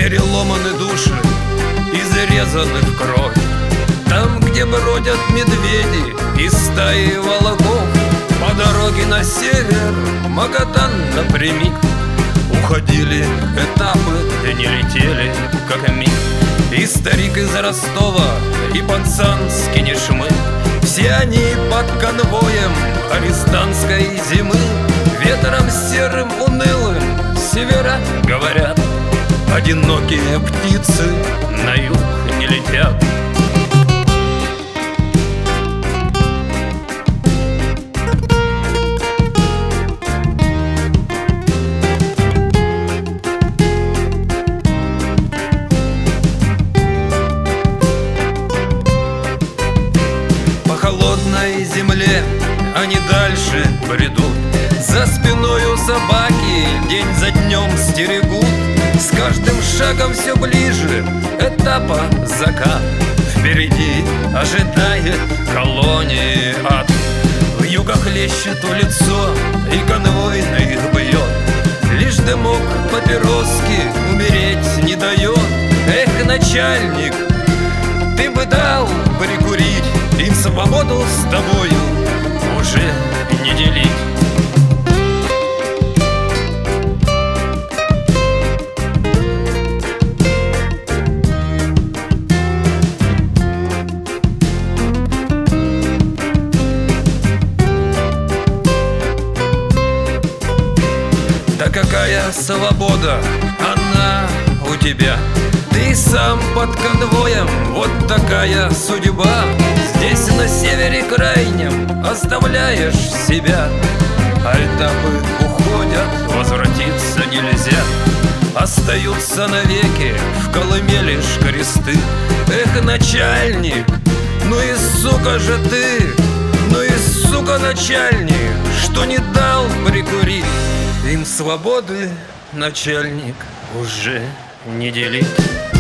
переломаны души, изрезаны в кровь. Там, где бродят медведи и стаи волков, по дороге на север, Магатан напрямик, уходили этапы, не летели, как миг. И старик из Ростова, и пацан с Кинешмы, все они под конвоем арестантской зимы. Ветром серым унылым с севера говорят, одинокие птицы на юг не летят. По холодной земле они дальше бредут, за спиною собаки день за днем стерегут. С каждым шагом все ближе этапа закат. Впереди ожидает колонии ад. Вьюга хлещет в лицо, и конвой на их бьет. Лишь дымок папироски умереть не дает. Эх, начальник, ты бы дал прикурить, им свободу с тобою уже не делить. Да какая свобода, она у тебя. Ты сам под конвоем, вот такая судьба. Здесь на севере крайнем оставляешь себя. А этапы уходят, возвратиться нельзя. Остаются навеки в Колыме лишь кресты. Эх, начальник, ну и сука же ты, ну и сука начальник, что не дал прикурить. Им свободы, начальник, уже не делить.